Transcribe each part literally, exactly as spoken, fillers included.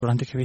وړاندې کوي.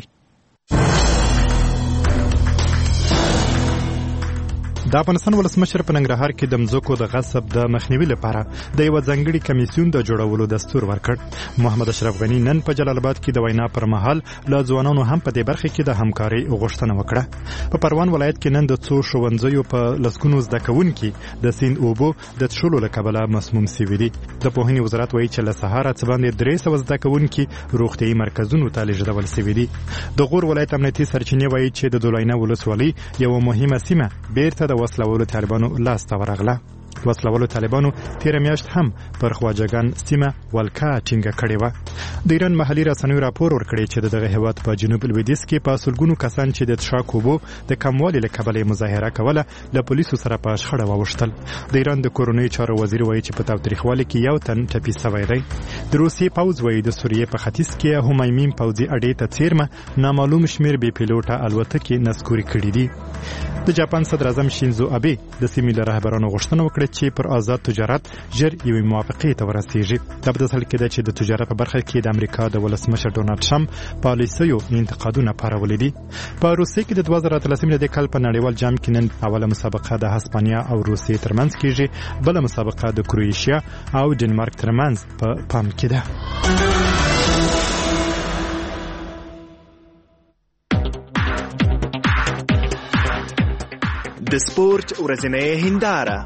د افغانستان ولسمشر په ننګرهار کې د مځکو د غصب د مخنیوي لپاره د یو ځانګړي کمیسیون د جوړولو دستور ورکړ. محمد اشرف غنی نن په جلال آباد کې د وینا پر مهال له ځوانانو هم په دې برخه کې د همکارۍ غوښتنه وکړه. په پروان ولایت کې نن د څو ښوونځیو په لسګونو زده کوونکي د سیند اوبو د څښلو له کبله مسموم شوي دي. د پوهنې وزارت وایي چې له سهاره څه باندې درې سوه زده کوونکي روغتیایي مرکزونو ته لیږدول شوي دي. د غور ولایت امنیتي سرچینې وایي چې د دولینه ولسوالۍ یوه مهمه سیمه بیرته د وسلوالو طالبانو لاس ته ورغله. وسلوالو طالبانو تیر میاشت هم پر خواجګان سیمه ولکه ټینګه کړې وه. د ایران محلي رسنیو راپور ورکړی چې دغه هیواد په جنوب لویدیځ کې په سلګونو کسان چې د څښاک اوبو د کموالي له کبله مظاهره کوله له پولیسو سره په شخړه واوښتل. د ایران د کورنیو چارو وزیر وایي چې په تاوتریخوالي کې یو تن ټپي سوی دی. د روسیې پوځ وایي د سوریې په ختیځ کې همایمیم پوځي اډې ته څیرمه نامعلوم شمیر بې پیلوټه الوتکې نسکوري کړي دي. د جاپان صدر اعظم شینزو ابي د سیمې له رهبرانو غوښتنه وکړه چې پر آزاد تجارت ژر یوې موافقې ته ورسیږي. دا په داسې حال کې ده چې د تجارت په برخه کې د امریکا د ولسمشر ډونالډ ټرمپ پالیسیو انتقادونه پارولي دي. په روسیې کې د دوه زره اتلسم د کال په نړیوال جام کې نن اوله مسابقه د هسپانیا او روسیې ترمنځ کېږي. بله مسابقه د کروئیشیا او ډنمارک ترمنځ په پام کې ده. د سپورت ورځنۍ هنداره.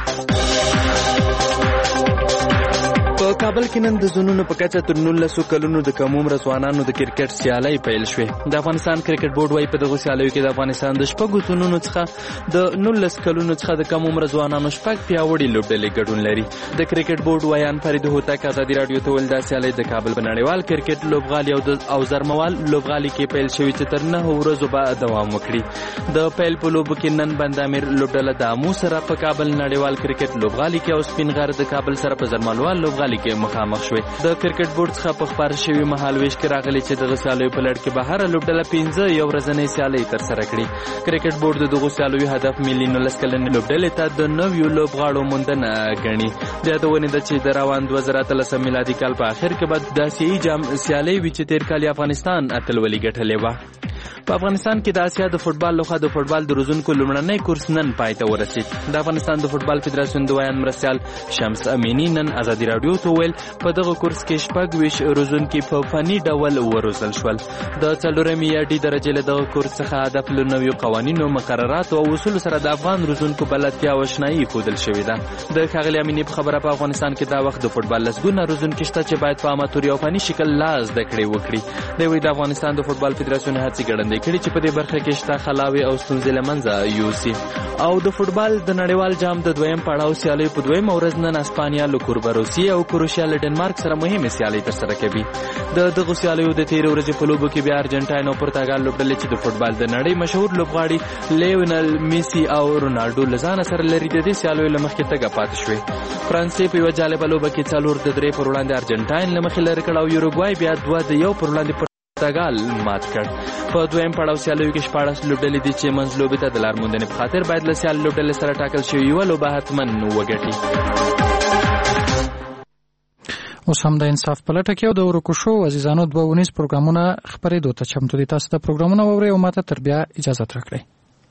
په کابل کې نن د زونونو په کچه تر نولسو کلونو د کم عمره ځوانانو د کرکټ سیالۍ پیل شوې. د افغانستان کرکټ بورډ وايي په دغو سیالیو کې د افغانستان د شپږو زونونو څخه د نولس کلونو څخه د کم عمره ځوانانو شپږ پیاوړي لوبډلې ګډون لري. د کرکټ بورډ وایان فرید هوتک ازادي راډیو ته ویل دا سیالۍ د کابل په نړیوال کرکټ لوبغالي او د او زرموال لوبغالي کې پیل شوې چې تر نهه ورځو به دوام وکړي. د پیل په لوبو کې نن بندامیر لوبډله د امو سره په کابل نړیوال کرکټ لوبغالي کې او سپین غر د کابل سره په زرموال لوبغالي کې مخامخ شوې. د کرکټ بورډ څخه په خبر شوی مهالويش کې راغلي چې دغه سیالیو په لړ کې بهر لوبډله پنځه یو ورځنۍ سیالۍ تر سره کړي. کرکټ بورډ د دغه سیالیو هدف ملي نولس کلنې لوبډلې ته د نویو لوبغاړو موندنه ګڼي. د یادونه ده چې د روان دوه زره اتلسم میلادي کال په اخر کې بعد د آسیایي جام سیالۍ وی چې تیر کال افغانستان اتلولي ګټلې و. په افغانستان کې د آسیا د فوتبال لوخه د فوتبال د روزونکو لومړنی کورس نن پای ته ورسید. د افغانستان د فوتبال فدراسیون د ویان مرستیال شمس امینی نن ازادي راډیو ته ویل په دغه کورس کې شپږ ویش روزونکي په فني ډول وروزل شول. د څلورمې یاډي درجې له دغه کورس څخه هدف له نویو قوانینو، مقرراتو او اصولو سره د افغان روزونکو بلدتیا او آشنایي ښودل شوې ده. د ښاغلي امینی په خبره په افغانستان کې دا وخت د فوتبال لسګونه روزونکي شته چې باید په اماتوري او فني شکل لا زده کړې وکړي. دوی وایي د افغانستان د فوتبال فدراسیون هڅې ګړندۍ کړي چې په دې برخه کې شته خلاوي او ستونزې له منځه یوسي. او د فوتبال د نړیوال جام د دویم پړاو سیالیو په دویمه ورځ نن اسپانیا له کوربروسي او کروشیا له ډنمارک سره مهمه سیالۍ ترسره کوي. د دغه سیالیو د تیر ورځې په لوبو کې بیا ارجنټاین او پرتګال لوبډلې چې د فوتبال د نړۍ مشهور لوبغاړي لیونل میسی او رونالډو لزان سره لري د دې سیالیو له مخکې تګ پاتې شوې. فرانسې په یو جالبه لوبه کې څلور د درې پر وړاندې ارجنټاین له مخې لري کړه او یوروګوای بیا دوه د یو پر وړاندې پرتګال مات کړ. په دویم پړاو سیالیو کې شپاړس لوبډلې دي چې منځ لوبې ته د لار موندنې په خاطر باید له سیال لوبډلې سره ټاکل شوې یوه لوبه حتماً وګټي. اوس هم د انصاف په لټه کې او د ورکو شو عزیزانو دوه ونیز پروګرامونه خپرېدو ته چمتو دي. تاسو د پروګرامونه واورئ او ماته تر بیا اجازه راکړئ.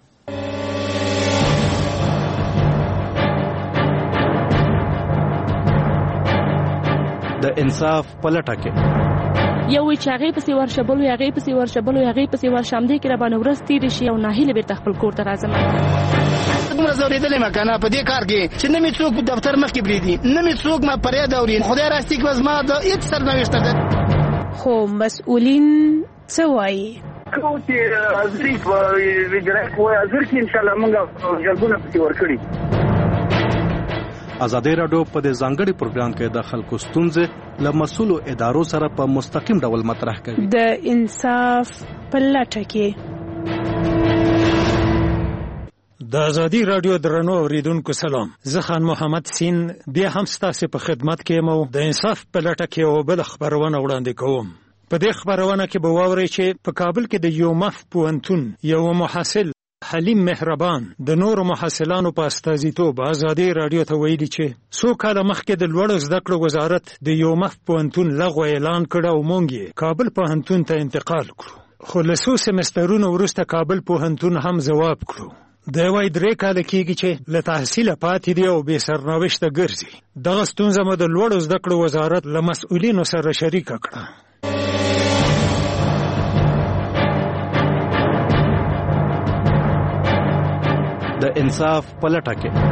د انصاف په لټه کې یو وی چې هغې پسې ورشه بل وی هغې پسې ورشه بل وی هغې پسې ورشه همدې کې راباندې ورځ تېرې شي او ناهیله بېرته خپل کور ته راځم. دومره ځورېدلی یم که نه په دې کار کې چې نه مې څوک دفتر مخکې پرېږدي، نه مې څوک ما فریاد اوري. خدای راستي که زما د هېڅ سرنوشته ده. خو مسؤلین څه وایي؟ کوم چې حاضري په اجرایه کې وایي حاضر کړي انشاءالله موږ جلبونه پسې ورکړي. ازادي راډیو په دې ځانګړي پروګرام کې د خلکو ستونزې له مسؤلو ادارو سره په مستقیم ډول مطرح کوي. د انصاف په لټه کې د ازادي راډیو درنو اوریدونکو سلام. زه خان محمد سین بیا هم ستاسو په خدمت کې یم. د انصاف په لټه کې یو بل خبرونه وړاندې کوم. په دې خبرونه کې به واورئ چې په کابل کې د یو مف پوهنتون یو محصل حلیم مهربان د نورو محصلانو په استازیتوب ازادي رادیو ته ویلي چې څو کاله مخکې د لوړو زده کړو وزارت د یومف پوهنتون لغوه اعلان کړ او موږ یې کابل پوهنتون ته انتقال کړو، خو له څو سمسترونو وروسته کابل پوهنتون هم ځواب کړو. د وای درې کاله کېږي چې له تحصیله پاتې دی او بې سرنوشته ګرځي. دغه ستونزه مو د لوړو زده کړو وزارت له مسؤلینو سره شریکه کړه. د انصاف په لټه کې.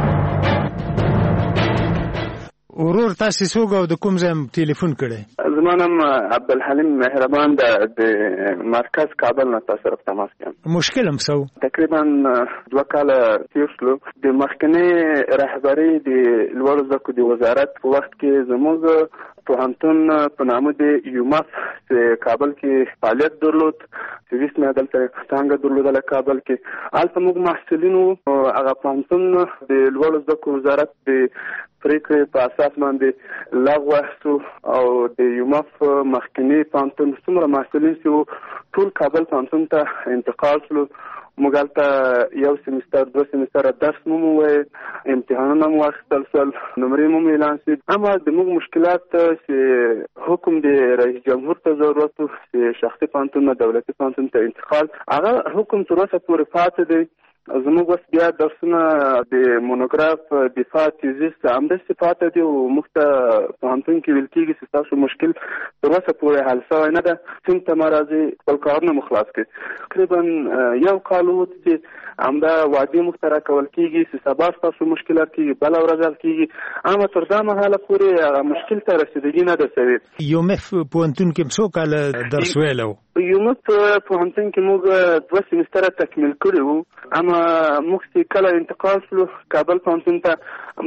ورور تاسو څوک او د کوم ځای ټلیفون کړی؟ زما نوم عبدالحلیم مهربان د مرکز کابل نه تاسو سره تماس کوم. مشکل هم سو تقریبا دوه کاله تیر شلو. د مخکنی رهبری د لوړو زده کړو د وزارت په وخت کې زموږ پوهنتون په نامه د یومف چې کابل کې فعالیت درلود، سرویس مې دلته څنګه درلودله کابل کې. هلته موږ محصلینو هغه پوهنتون د لوړو زده کړو وزارت د پریکړې په اساس باندې لغوه شو او د یومف مخکنی پوهنتون څومره محصلین چې ټول کابل پوهنتون ته انتقال شلو. موږ هلته یو سمستر دوه سمستر درس مو وویل، امتحانونه مو واخیستل شول، نمرې مو اعلان شوې. اما زموږ مشکلات چې حکم د رئیس جمهور ته ضرورت و چې شخصي پوهنتون نه دولتي پوهنتون ته انتقال، هغه حکم تر اوسه پورې پاتې دی. زموږ اوس بیا درسونه د مونوګراف دفاع تیزیس همداسې پاتې دي او موږ ته پوهنتون کې ویل کېږي چې تاسو مشکل تر اوسه پورې حل شوی نه ده، سیند ته مه راځئ، خپل کارونه مو خلاص کړئ. تقریبا یو کال و چې همدا وعدې موږ ته راکول کېږي چې سبا ستاسو مشکلات کېږي، بله ورځ حل کېږي، اما تر دا مهاله پورې هغه مشکل ته رسېدګي نه ده شوې. یومف پوهنتون کې څو کاله درس ویلی و؟ یومف پوهنتون کې موږ دوه سمستره تکمیل کړي وو، اما موږ چې کله انتقال شلو کابل پوهنتون ته،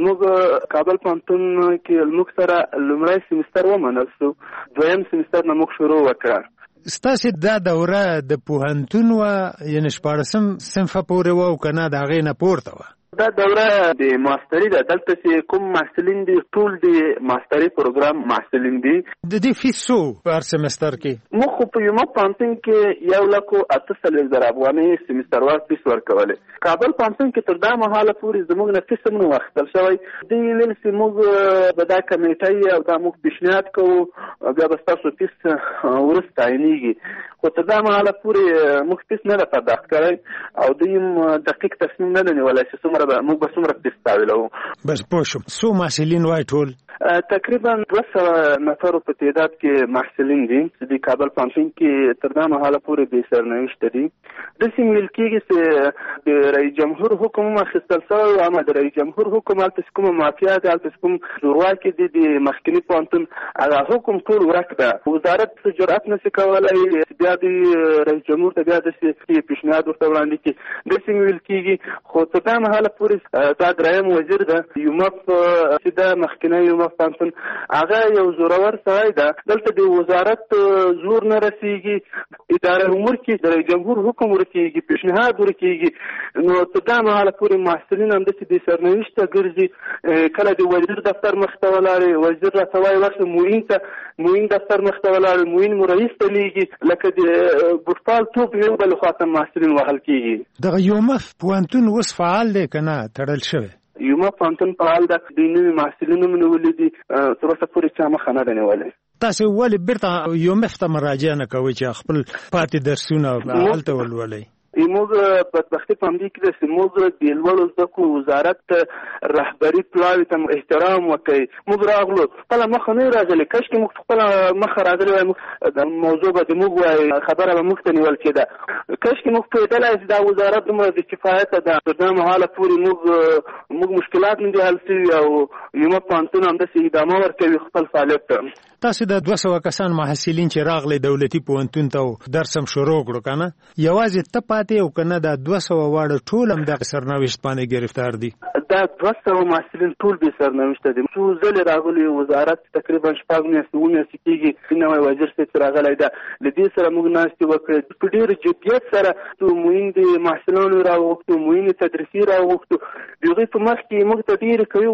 موږ کابل پوهنتون کې موږ سره لومړی سمستر ومنل شو، دویم سمستر نه موږ شروع وکړه. ستاسې دا دوره د پوهنتون وه یعنې شپاړسم صنفه پورې وه او که نه د هغې نه پورته وه؟ دا دوره د ماستري ده. دلته چې کوم محصلین دي ټول د ماستري پروګرام محصلین دي. د دې فیس څو په هر سمستر کې؟ موږ خو په یومف پوهنتون کې یو لک او اته څلوېښت زره افغانۍ سمستروار فیس ورکولی. کابل پوهنتون کې تر دا مهاله پورې زموږ نه فیس هم نه واخیستل شوی. دوی ویل چې موږ به دا کمیټۍ او دا موږ پیشنهاد کوو، بیا به ستاسو فیس وروسته تعینېږي، خو تر دا مهاله پورې موږ فیس نه ده پرداخت کړی او دوی هم دقیق تصمیم نه ده نیولی چې څومره موږ به څومره فیس تاویلو. بس پوه شوم. څو محصلین وای ټول؟ تقریبا دوه سوه نفرو په تعداد کې محصلین دي چې د کابل پوهنتون کې تر دا مهاله پورې بې سرنوشته دي. داسې ویل کېږي چې د رئیس جمهور حکم هم اخیستل شوی و، اما د رئیس جمهور حکم هلته چې کومه مافیا ده، هلته چې کوم زورواکي دي د مخکني پوهنتون، هغه حکم ټول ورک ده. وزارت جرأت نشي کولی بیا د رئیس جمهور ته بیا داسې پیشنهاد ورته وړاندې کړي. داسې ویل کېږي، خو تر دا مهاله پورې دا دریم وزیر ده یومف چې دا مخکنی یومف پوهنتون، هغه یو زورور سړی ده. دلته د وزارت زور نه رسېږي، اداره امور کې د رئیس جمهور حکم ورکېږي، پیشنهاد ورکېږي، نو تر دا مهاله پورې محصلین همداسې بې سرنوشته ګرځي. کله د وزیر دفتر مخ ته ولاړې، وزیر راته وایي ورشه معین ته، معین دفتر مخ ته ولاړې، معین مو رئیس ته لیږي، لکه د بوټپال توپ یو بل خواته محصلین وهل کېږي. دغه یومف پوهنتون اوس فعال دی که نه تړل شوی؟ یومف پوهنتون فعال ده. دوی نوي محصلین هم نیولي دي، تر اوسه پورې چا مخه نه ده نیولې. تاسې ولې بیرته یومف ته مراجعه نه کوئ چې خپل پاتې درسونه هلته ولولئ؟ موږ بدبختي په همدې کې ده چې موږ د لوړو زده کړو وزارت رهبري پلاوي ته احترام وکړي. موږ راغلو خپله مخه نه راغلي، کاشکې موږ خپله مخه راغلي وای، د موضوع به د موږ وای، خبره به موږ ته نیول کېده. کاشکې موږ پوهېدلی چې دا وزارت دومره د کفایته ده. تر دا مهاله پورې موږ موږ مشکلات نه دي حل شوي او یومف پوهنتون همداسې ادامه ورکوي خپل فعالیت ته. تاسو د دوه سوه کسان محصلین چې راغلی دولتي پوهنتون ته درس هم شروع کړو که نه، یوازې ته پاتې او که نه دا دوه سوه واړه ټول هم دغه سرنوشت باندې ګرفتار دي؟ دا دوه سوه محصلین ټول بې سرنوشته دي. څو ځلې راغلي وزارت تقریبا شپږ میاشتې اووه میاشتې کېږي نوی وزیر صاحب چې راغلی ده، له دې سره موږ ناستې وکړې، په ډېر جدیت سره معین د محصلانو راوغوښتو، معین تدریسي راوغوښتو. د هغوی په مخ کې موږ ته ډېرې قوي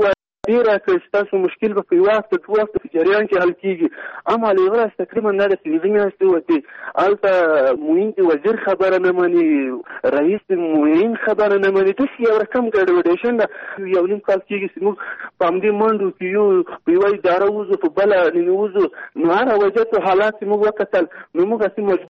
ډیره که تاسو مشکل به په وخت په وخت په جریان کې حل کیږي اما لغره تقریبا نه د تلویزیون هسته وتی البته موین وزیر خبره نه مانی رئیس موین خبره نه مانی د یو رقم ګډوډیشن یو نیم کال کېږي چې موږ په همدې منډو کې یو په یوه اداره وځو په بله ننوځو نو هره وجه حالات موږ وکتل نو موږ